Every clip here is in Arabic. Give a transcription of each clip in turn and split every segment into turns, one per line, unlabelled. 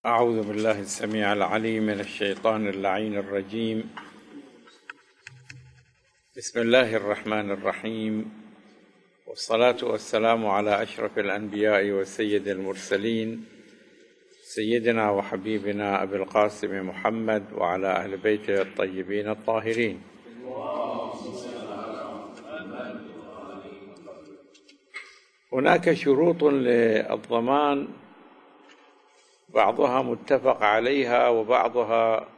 أعوذ بالله السميع العليم من الشيطان اللعين الرجيم. بسم الله الرحمن الرحيم، والصلاة والسلام على أشرف الأنبياء وسيد المرسلين سيدنا وحبيبنا أبي القاسم محمد وعلى أهل بيته الطيبين الطاهرين. هناك شروط للضمان، بعضها متفق عليها وبعضها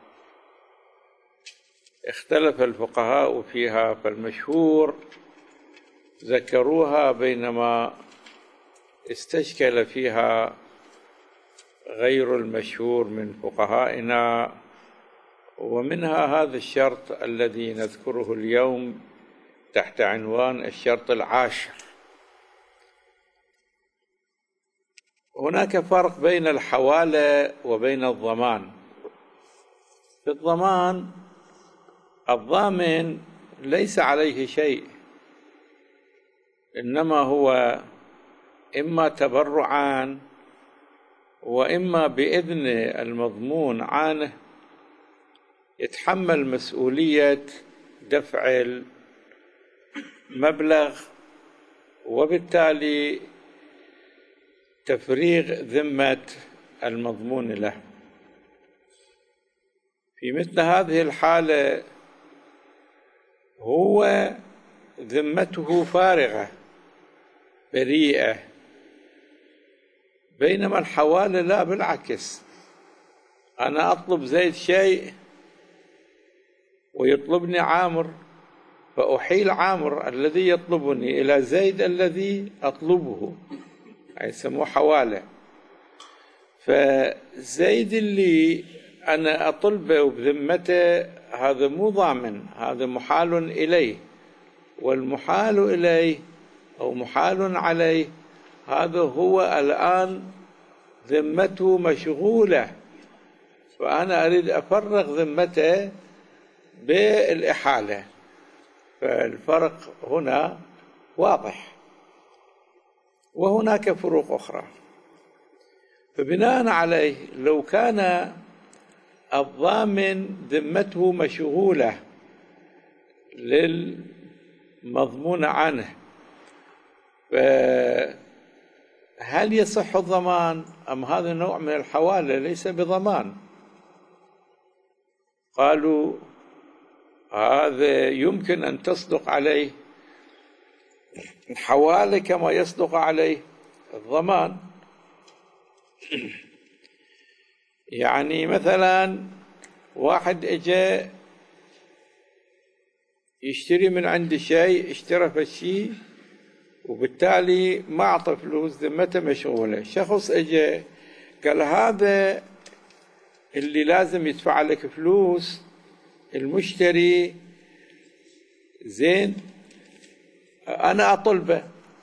اختلف الفقهاء فيها، فالمشهور ذكروها بينما استشكل فيها غير المشهور من فقهائنا، ومنها هذا الشرط الذي نذكره اليوم تحت عنوان الشرط العاشر. هناك فرق بين الحوالة وبين الضمان. في الضمان الضامن ليس عليه شيء، إنما هو إما تبرعان وإما بإذن المضمون عنه يتحمل مسؤولية دفع المبلغ، وبالتالي تفريغ ذمة المضمون له. في مثل هذه الحالة هو ذمته فارغة بريئة، بينما الحوالة لا، بالعكس، أنا أطلب زيد شيء ويطلبني عامر، فأحيل عامر الذي يطلبني إلى زيد الذي أطلبه، يسموه حوالة. فزيد اللي أنا أطلبه بذمته هذا مو ضامن، هذا محال إليه، والمحال إليه أو محال عليه هذا هو الآن ذمته مشغولة، فأنا أريد أفرغ ذمته بالإحالة. فالفرق هنا واضح، وهناك فروق أخرى. فبناء عليه لو كان الضامن ذمته مشغولة للمضمون عنه، فهل يصح الضمان أم هذا نوع من الحوالة ليس بضمان؟ قالوا هذا يمكن أن تصدق عليه الحوالة كما يصدق عليه الضمان. يعني مثلا واحد اجى يشتري من عندي شيء، اشترى فالشيء وبالتالي ما أعطى فلوس، ذمته مشغولة. شخص اجى قال هذا اللي لازم يدفع لك فلوس المشتري، زين أنا أطلبه.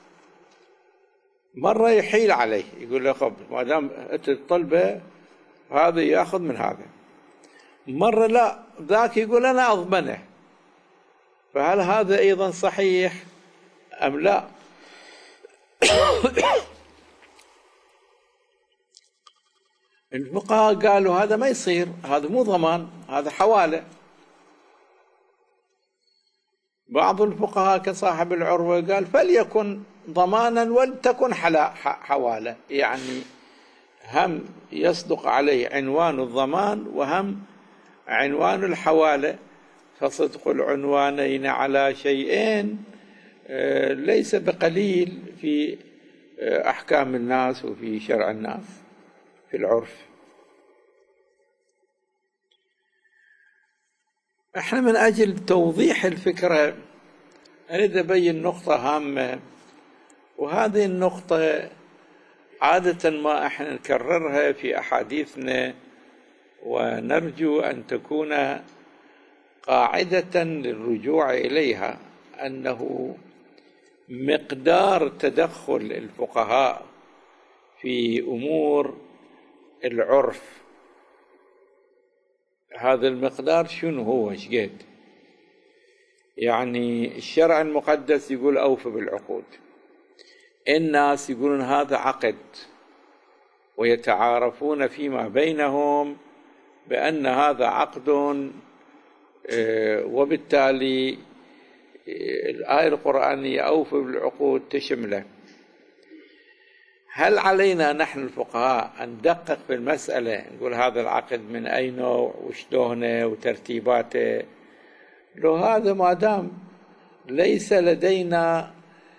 مرة يحيل عليه يقول له خب ما دام أنت تطلبه هذا يأخذ من هذا، مرة لا، ذاك يقول أنا أضمنه. فهل هذا أيضا صحيح أم لا؟ الفقهاء قالوا هذا ما يصير، هذا مو ضمان، هذا حوالة. بعض الفقهاء كصاحب العروة قال فليكن ضمانا ولتكن حوالة، يعني هم يصدق عليه عنوان الضمان وهم عنوان الحوالة، فصدق العنوانين على شيئين ليس بقليل في أحكام الناس وفي شرع الناس في العرف. احنا من أجل توضيح الفكرة أريد أبين نقطة هامة، وهذه النقطة عادة ما احنا نكررها في أحاديثنا، ونرجو أن تكون قاعدة للرجوع إليها، أنه مقدار تدخل الفقهاء في أمور العرف، هذا المقدار شنو هو، ايش قد؟ يعني الشرع المقدس يقول أوفوا بالعقود، الناس يقولون هذا عقد، ويتعارفون فيما بينهم بأن هذا عقد، وبالتالي الآية القرآنية أوفوا بالعقود تشمله. هل علينا نحن الفقهاء أن ندقق في المسألة، نقول هذا العقد من أي نوع وشلونه وترتيباته؟ لو هذا ما دام ليس لدينا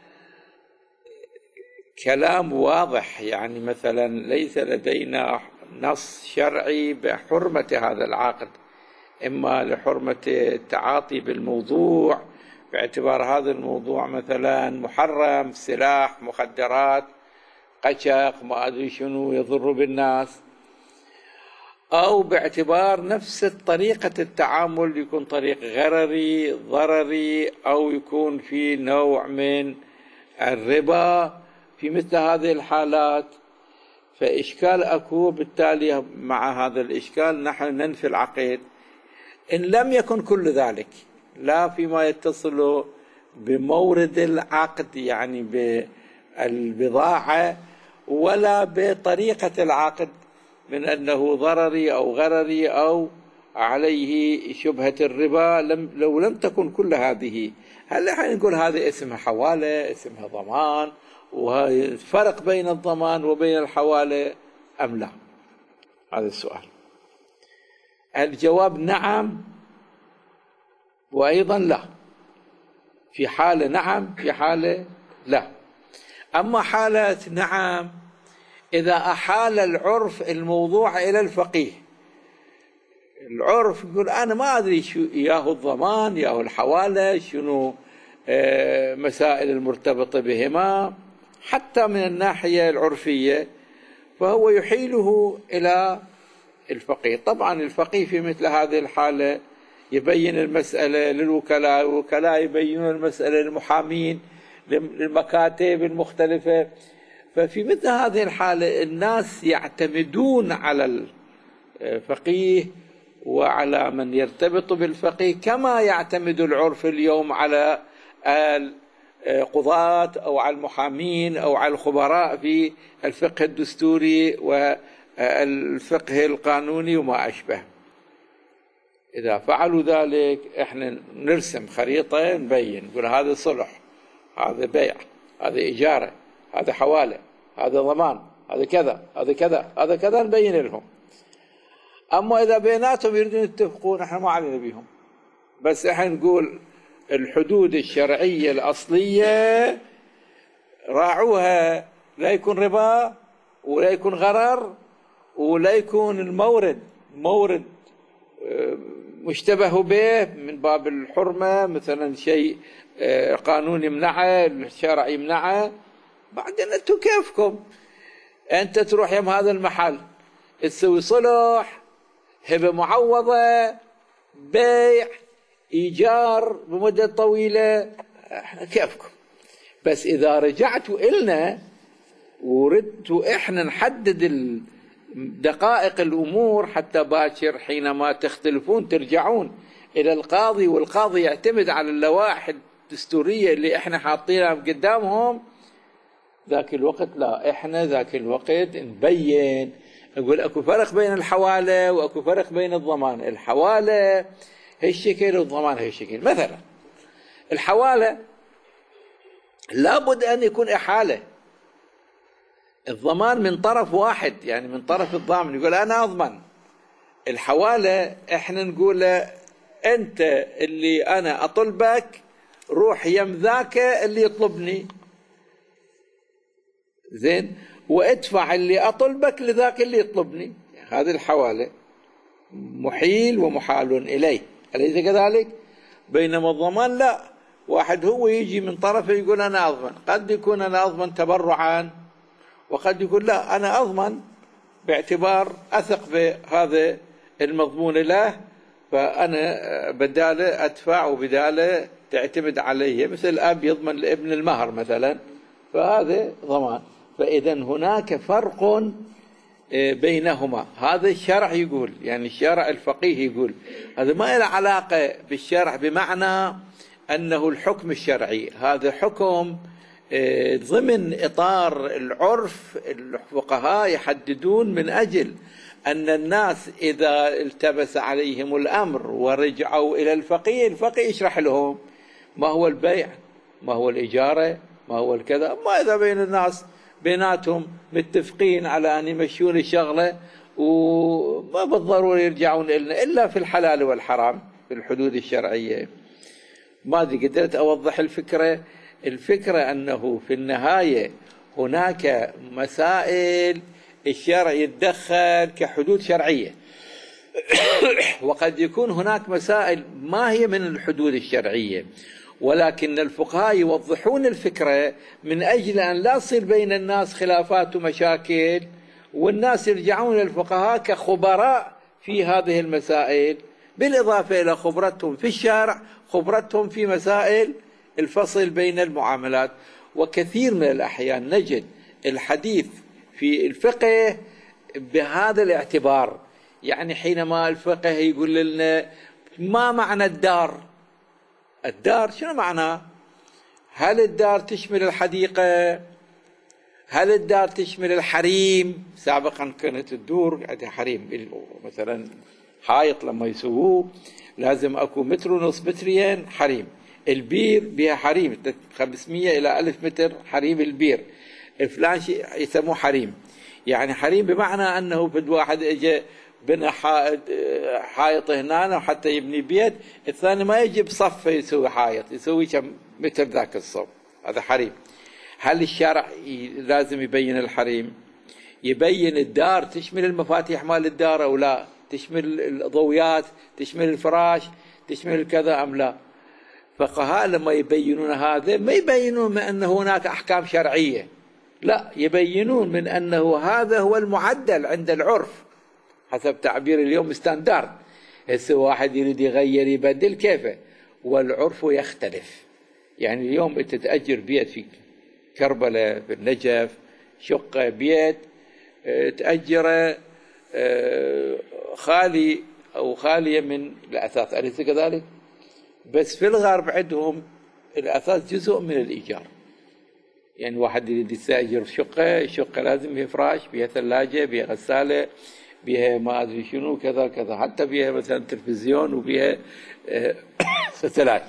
كلام واضح، يعني مثلا ليس لدينا نص شرعي بحرمة هذا العقد، إما لحرمة التعاطي بالموضوع باعتبار هذا الموضوع مثلا محرم، سلاح، مخدرات، قشق، ما أدري شنو يضر بالناس، أو باعتبار نفس طريقة التعامل يكون طريق غرري ضرري، أو يكون في نوع من الربا في مثل هذه الحالات. فإشكال أكو، بالتالي مع هذا الإشكال نحن ننفي العقد إن لم يكن كل ذلك، لا فيما يتصل بمورد العقد يعني بالبضاعة، ولا بطريقة العقد من أنه ضرري أو غرري أو عليه شبهة الربا. لو لم تكن كل هذه، هل نحن نقول هذه اسمها حوالة، اسمها ضمان، وفرق بين الضمان وبين الحوالة أم لا؟ هذا السؤال. الجواب نعم، وأيضا لا. في حالة نعم، في حالة لا. أما حالة نعم إذا أحال العرف الموضوع إلى الفقيه، العرف يقول أنا ما أدري شو ياهو الضمان ياهو الحوالة، شنو مسائل المرتبطة بهما حتى من الناحية العرفية، فهو يحيله إلى الفقيه. طبعا الفقيه في مثل هذه الحالة يبين المسألة للوكلاء، الوكلاء يبينون المسألة للمحامين، للمكاتب المختلفة. ففي مثل هذه الحالة الناس يعتمدون على الفقيه وعلى من يرتبط بالفقيه كما يعتمد العرف اليوم على القضاة أو على المحامين أو على الخبراء في الفقه الدستوري والفقه القانوني وما أشبه. إذا فعلوا ذلك احنا نرسم خريطة نبين، نقول هذا صلح، هذا بيع، هذا إجارة، هذا حوالة، هذا ضمان، هذا كذا، هذا كذا، هذا كذا، نبين لهم. أما إذا بيناتهم يريدون يتفقون احنا ما علينا بيهم، بس احنا نقول الحدود الشرعية الأصلية راعوها، لا يكون ربا ولا يكون غرر ولا يكون المورد مورد مشتبه به من باب الحرمة، مثلا شيء قانون يمنعه، الشرع يمنعه. بعدين انتم كيفكم، انت تروح يم هذا المحل تسوي صلح، هبة معوضة، بيع، إيجار بمدة طويلة، احنا كيفكم. بس إذا رجعتوا إلنا وردتوا إحنا نحدد دقائق الأمور حتى باكر حينما تختلفون ترجعون إلى القاضي، والقاضي يعتمد على اللوائح الدستورية اللي إحنا حاطينها قدامهم، ذاك الوقت لا، إحنا ذاك الوقت نبين، نقول أكو فرق بين الحوالة وأكو فرق بين الضمان. الحوالة هالشكل والضمان هالشكل. مثلا الحوالة لابد أن يكون إحالة، الضمان من طرف واحد يعني من طرف الضامن يقول أنا أضمن. الحوالة إحنا نقول أنت اللي أنا أطلبك روح يم ذاك اللي يطلبني، زين، وادفع اللي أطلبك لذاك اللي يطلبني. هذه الحوالة محيل ومحال إليه، أليس كذلك؟ بينما الضمان لا، واحد هو يجي من طرفه يقول أنا أضمن، قد يكون أنا أضمن تبرعا، وقد يقول لا أنا أضمن باعتبار أثق بهذا المضمون له، فأنا بداله أدفع وبداله تعتمد عليه، مثل الأب يضمن لابن المهر مثلا، فهذا ضمان. فإذا هناك فرق بينهما. هذا الشرع يقول، يعني الشرع الفقيه يقول، هذا ما له علاقة بالشرع بمعنى أنه الحكم الشرعي، هذا حكم ضمن إطار العرف الفقهاء يحددون من أجل أن الناس إذا التبس عليهم الأمر ورجعوا إلى الفقيه، الفقيه يشرح لهم ما هو البيع، ما هو الإجارة، ما هو الكذا. ما إذا بين الناس بيناتهم متفقين على أن يمشون الشغلة وما بالضرورة يرجعون إلنا إلا في الحلال والحرام في الحدود الشرعية. ما قدرت أوضح الفكرة. الفكرة أنه في النهاية هناك مسائل الشرع يتدخل كحدود شرعية وقد يكون هناك مسائل ما هي من الحدود الشرعية، ولكن الفقهاء يوضحون الفكرة من أجل أن لا تصير بين الناس خلافات ومشاكل، والناس يرجعون للفقهاء كخبراء في هذه المسائل، بالإضافة إلى خبرتهم في الشرع، خبرتهم في مسائل الفصل بين المعاملات. وكثير من الأحيان نجد الحديث في الفقه بهذا الاعتبار. يعني حينما الفقه يقول لنا ما معنى الدار؟ الدار شنو معناه؟ هل الدار تشمل الحديقة؟ هل الدار تشمل الحريم؟ سابقا كانت الدور عندها حريم، مثلا حائط لما يسووه لازم اكو متر ونص مترين حريم. البير بها حريم 500 إلى 1000 متر حريم البير. فلان شيء يسموه حريم. يعني حريم بمعنى أنه في واحد اجى بنى حائط هنا وحتى يبني بيت، الثاني ما يجي بصفه يسوي حائط، يسوي كم متر ذاك الصوب، هذا حريم. هل الشرع لازم يبين الحريم؟ يبين الدار تشمل المفاتيح مال الدار أو لا، تشمل الضويات، تشمل الفراش، تشمل كذا أم لا. فقهاء لما يبينون هذا ما يبينون من أن هناك أحكام شرعية، لا، يبينون من أنه هذا هو المعدل عند العرف حسب تعبير اليوم ستاندرد. هسه واحد يريد يغير يبدل كيفه، والعرف يختلف. يعني اليوم انت تأجر بيت في كربلاء في النجف، شقة بيت تأجره خالي أو خالية من الأثاث، أليس كذلك؟ بس في الغرب عندهم الأثاث جزء من الإيجار. يعني واحد يريد يستأجر شقة، الشقة لازم بها فراش، بها ثلاجة، بها غسالة، بها ما أدري شنو كذا كذا، حتى بها مثلا تلفزيون وبها ستلايت.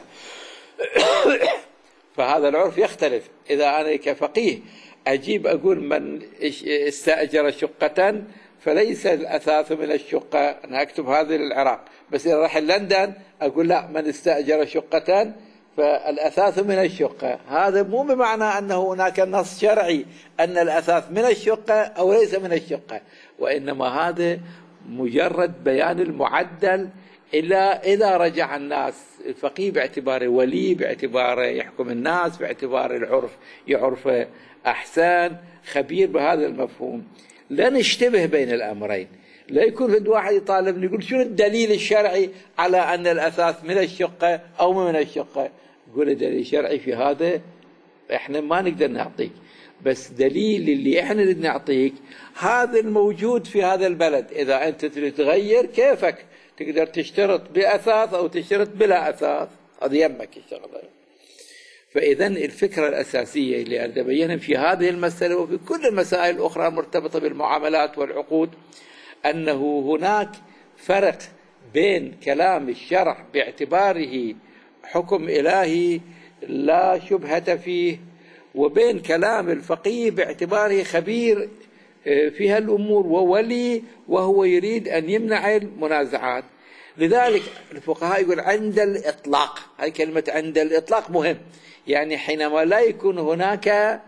فهذا العرف يختلف. إذا أنا كفقيه أجيب أقول من استأجر شقة فليس الأثاث من الشقة، أنا أكتب هذه للعراق. بس إذا راح لندن أقول لا، من استأجر شقة فالأثاث من الشقة. هذا مو بمعنى أنه هناك نص شرعي أن الأثاث من الشقة أو ليس من الشقة، وإنما هذا مجرد بيان المعدل. إذا رجع الناس الفقيه باعتباره ولي، باعتباره يحكم الناس، باعتباره العرف يعرفه أحسن، خبير بهذا المفهوم، لا نشتبه بين الأمرين. لا يكون في واحد يطالبني يقول شنو الدليل الشرعي على أن الأثاث من الشقة أو من الشقة. يقول الدليل الشرعي في هذا إحنا ما نقدر نعطيك، بس دليل اللي إحنا نريد نعطيك هذا الموجود في هذا البلد. إذا أنت تريد تغير كيفك، تقدر تشترط بأثاث أو تشترط بلا أثاث، هذا يمك الشغلة. فإذا الفكرة الأساسية اللي أبينها في هذه المسألة وفي كل المسائل الأخرى المرتبطة بالمعاملات والعقود، أنه هناك فرق بين كلام الشرع باعتباره حكم إلهي لا شبهة فيه، وبين كلام الفقيه باعتباره خبير في هالأمور وولي وهو يريد أن يمنع المنازعات. لذلك الفقهاء يقول عند الإطلاق، هاي كلمة عند الإطلاق مهم. يعني حينما لا يكون هناك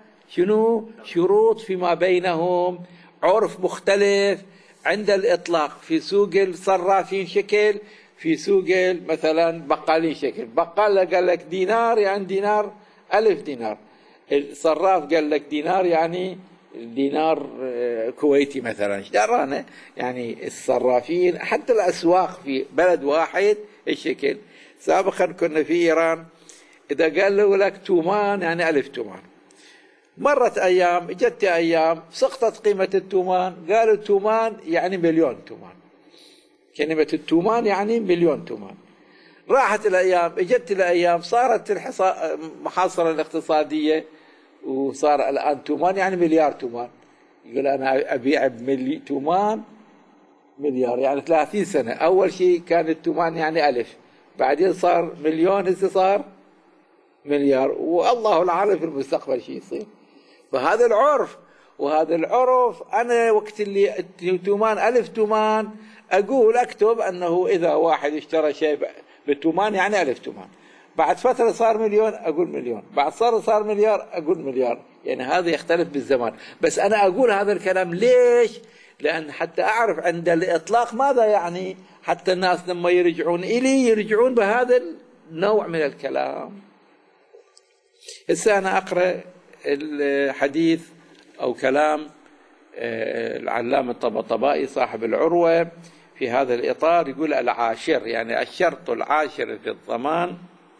شروط فيما بينهم، عرف مختلف، عند الإطلاق في سوق الصرافين شكل، في سوق مثلا بقالين شكل. بقال قال لك دينار يعني دينار 1000 دينار، الصراف قال لك دينار يعني دينار كويتي مثلا. ايش درانا؟ يعني الصرافين حتى الأسواق في بلد واحد الشكل. سابقا كنا في إيران إذا قال له لك تومان يعني 1000 تومان. مرت أيام، اجت أيام سقطت قيمة التومان، قالوا التومان يعني 1,000,000 تومان. كلمة التومان يعني 1,000,000 تومان. راحت الأيام، اجت الأيام، صارت المحاصرة الاقتصادية، وصار الآن تومان يعني مليار تومان. يقول أنا أبيع تومان مليار، يعني 30 سنة. أول شيء كان التومان يعني ألف، بعدين صار مليون، هسه صار مليار، والله العالم في المستقبل شيء يصير. فهذا العرف، وهذا العرف أنا وقت اللي تومان ألف تومان أقول أكتب أنه إذا واحد اشترى شيء بالتومان يعني ألف تومان، بعد فترة صار مليون أقول مليون، بعد صار مليار أقول مليار. يعني هذا يختلف بالزمان. بس أنا أقول هذا الكلام ليش؟ لأن حتى أعرف عند الإطلاق ماذا يعني، حتى الناس لما يرجعون إلي يرجعون بهذا النوع من الكلام. هسه أنا أقرأ الحديث أو كلام العلامة الطباطبائي صاحب العروة في هذا الإطار. يقول العاشر، يعني الشرط العاشر في الضمان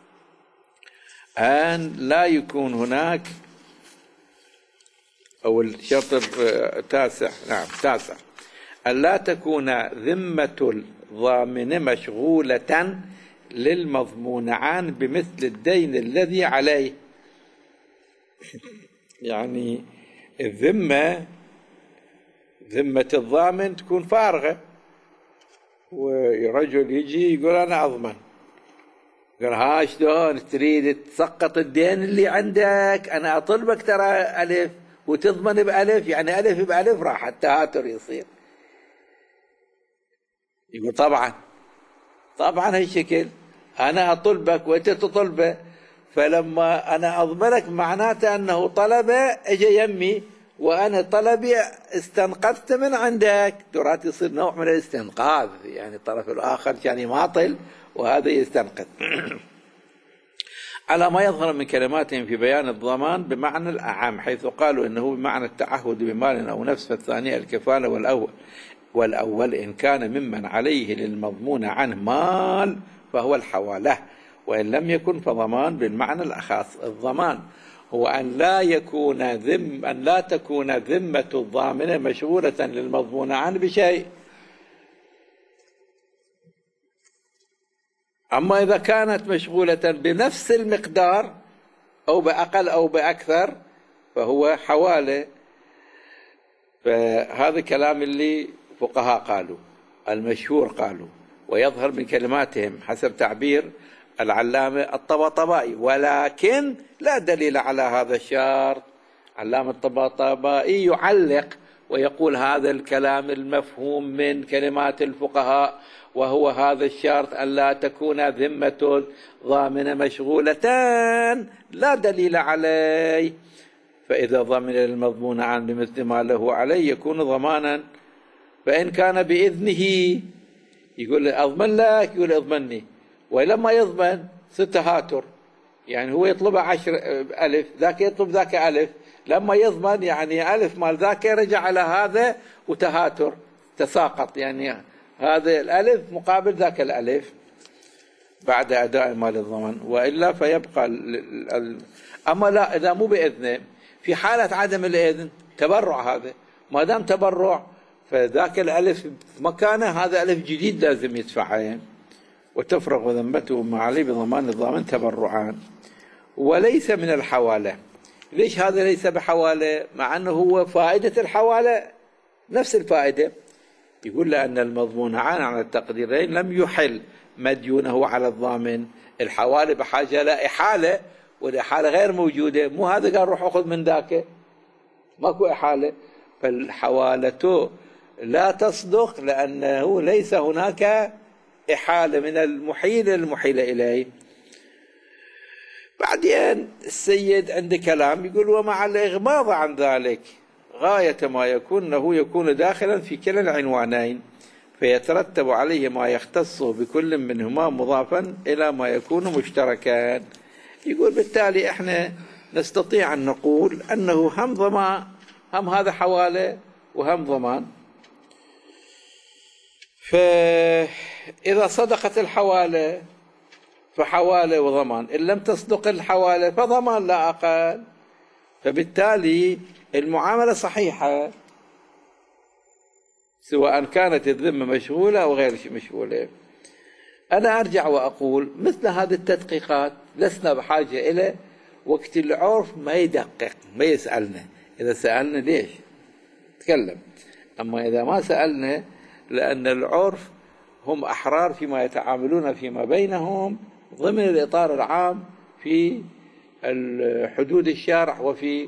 أن لا يكون هناك، أو الشرط التاسع، نعم تاسع، أن لا تكون ذمة الضامن مشغولة للمضمون عنه بمثل الدين الذي عليه. يعني ذمة الضامن تكون فارغة، ورجل يجي يقول أنا أضمن، قال ها شلون تريد تسقط الدين اللي عندك؟ أنا أطلبك ترى ألف وتضمن بألف، يعني ألف بألف راح التهاتر يصير. يقول طبعا هالشكل أنا أطلبك وأنت تطلبه، فلما أنا أضمنك معناته أنه طلبه أجي يمي، وأنا طلبي استنقذت من عندك. ترى يصير نوع من الاستنقاذ، يعني الطرف الآخر كان يماطل وهذا يستنقذ. على ما يظهر من كلماتهم في بيان الضمان بمعنى الأعم، حيث قالوا إنه بمعنى التعهد بمال أو نفس، فالثانية الكفالة، والأول إن كان ممن عليه للمضمون عنه مال فهو الحوالة، وإن لم يكن فضمان بالمعنى الأخص. الضمان هو أن لا تكون ذمة الضامن مشغولة للمضمون عنه بشيء. أما إذا كانت مشغولة بنفس المقدار أو بأقل أو بأكثر فهو حوالة. فهذا كلام اللي فقهاء قالوا، المشهور قالوا، ويظهر من كلماتهم حسب تعبير العلامة الطباطبائي. ولكن لا دليل على هذا الشرط. علامة الطباطبائي يعلق ويقول هذا الكلام المفهوم من كلمات الفقهاء، وهو هذا الشرط أن لا تكون ذمة ضامن مشغولة، لا دليل عليه. فإذا ضمن المضمون عنه بمثل ما له عليه يكون ضمانا. فإن كان بإذنه يقول أضمن لك، يقول أضمني، ولما يضمن ستهاتر، يعني هو يطلبه 10 ألف، ذاك يطلب ذاك ألف، لما يضمن يعني ألف مال ذاك رجع على هذا وتهاتر تساقط، يعني هذا الألف مقابل ذاك الألف بعد أداء مال الضمان. وإلا فيبقى أما لا، إذا مو بإذنه، في حالة عدم الإذن تبرع، هذا ما دام تبرع فذاك الألف مكانه هذا ألف جديد لازم يدفعه، وتفرغ ذمته ما عليه بضمان الضامن تبرعان. وليس من الحوالة. ليش هذا ليس بحوالة مع أنه هو فائدة الحوالة نفس الفائدة؟ يقول لأن المضمون على التقديرين لم يحل مديونه على الضامن. الحوالة بحاجة لا إحالة، والإحالة غير موجودة، مو هذا قال روح أخذ من ذاك، ماكو إحالة. فالحوالة لا تصدق لأنه ليس هناك إحالة من المحيل المحيل إليه. بعدين السيد عنده كلام يقول ومع الإغماض عن ذلك غاية ما يكون أنه يكون داخلا في كلا العنوانين، فيترتب عليه ما يختص بكل منهما مضافا إلى ما يكون مشتركا. يقول بالتالي احنا نستطيع أن نقول أنه هم ضمان، هم هذا حوالة وهم ضمان. فإذا صدقت الحوالة فحوالة وضمان، إن لم تصدق الحوالة فضمان لا أقل. فبالتالي المعاملة صحيحة سواء كانت الذمة مشغولة أو غير مشغولة. أنا أرجع وأقول مثل هذه التدقيقات لسنا بحاجة إليه، وقت العرف ما يدقق، ما يسألنا. إذا سألنا ليش تكلم، أما إذا ما سألنا لأن العرف هم أحرار فيما يتعاملون فيما بينهم ضمن الإطار العام في حدود الشارع وفي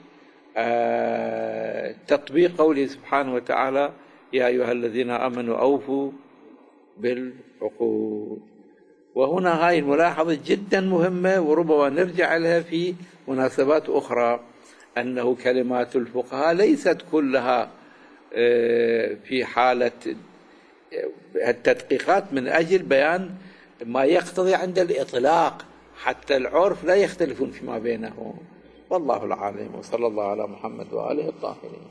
تطبيق قوله سبحانه وتعالى يا أيها الذين آمنوا أوفوا بالعقود. وهنا هاي الملاحظة جدا مهمة وربما نرجع لها في مناسبات أخرى، أنه كلمات الفقهاء ليست كلها في حالة التدقيقات من أجل بيان ما يقتضي عند الإطلاق، حتى العرف لا يختلفون فيما بينهم. والله العالم، وصلى الله على محمد وآله الطاهرين.